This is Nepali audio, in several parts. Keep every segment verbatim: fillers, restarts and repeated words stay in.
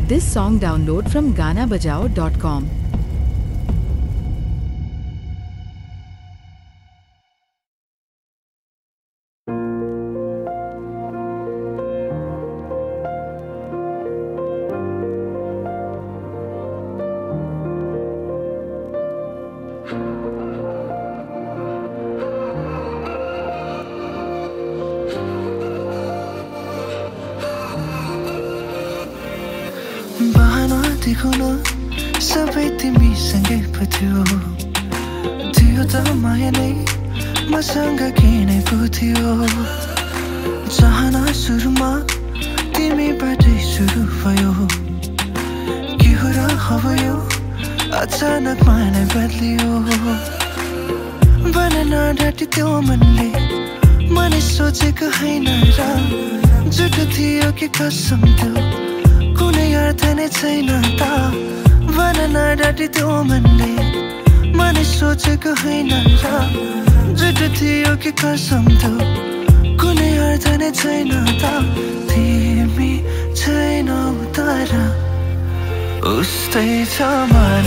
Get this song download from gana bajao dot com. बहाना दिखुन सबै तिमीसँगै पो थियो थियो त माया नै मसँग किनै पो थियो चाहना सुरुमा तिमीबाटै सुरु भयो के हो र अब यो अचानकमा नै बदलियो बन नडाटी त्यो मनले मैले सोचेको होइन र झुटो थियो कि कसम त्यो कुनै अर्थ नै छैन त भन नडाटी त्यो मनले मैले सोचेको होइन र झुटो थियो कि कसम त्यो कुनै अर्थ नै छैन त तिमी छैनौ तर उस्तै छ मन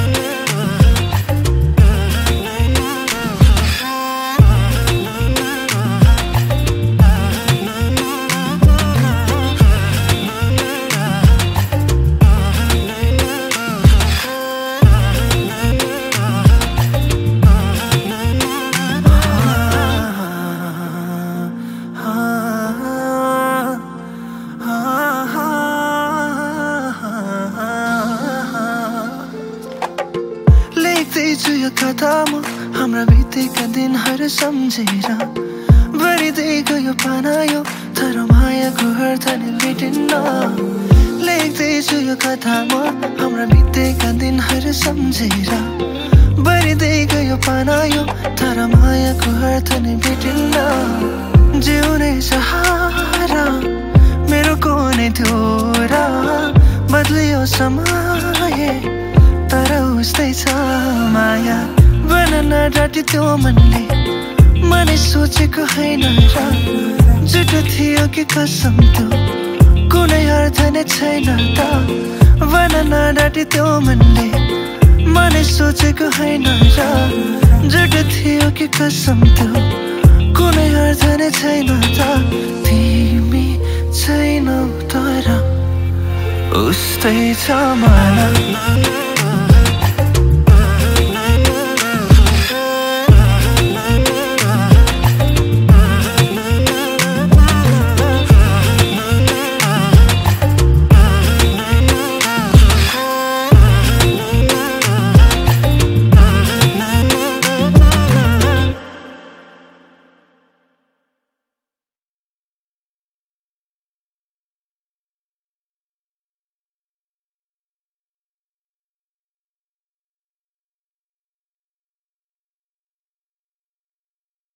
यो कथामा हाम्रा बितेका दिनहरू सम्झेर भरिँदै गयो पाना यो तर मायाको अर्थ नै भेटिन्न लेख्दैछु यो कथामा हाम्रा बितेका दिनहरू सम्झेर भरिँदै गयो पाना यो तर मायाको अर्थ नै भेटिन्न जिउने सहारा मेरो कुनै थियो र बदलियो समय तर उस्तै छ माया बन नडाटी त्यो मनले मैले सोचेको होइन र झुटो थियो कि कसम त्यो कुनै अर्थ नै छैन त बन नडाटी त्यो मनले मैले सोचेको होइन र झुटो थियो कि कसम त्यो कुनै अर्थ नै छैन त तिमी छैनौ तर उस्तै छ मन